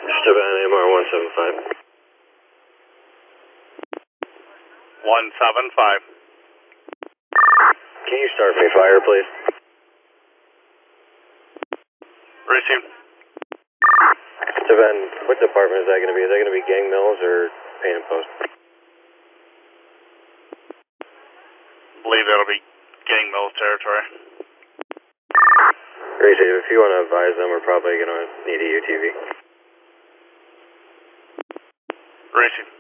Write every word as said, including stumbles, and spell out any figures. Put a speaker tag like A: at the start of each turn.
A: Savannah M R one seven five.
B: one seven five.
A: Can you start me fire, please?
B: Received.
A: Savannah, what department is that going to be? Is that going to be gang mills or paint and post?
B: Believe that'll be gang mills territory.
A: Receive. If you want to advise them, we're probably going to need a U T V.
B: Received.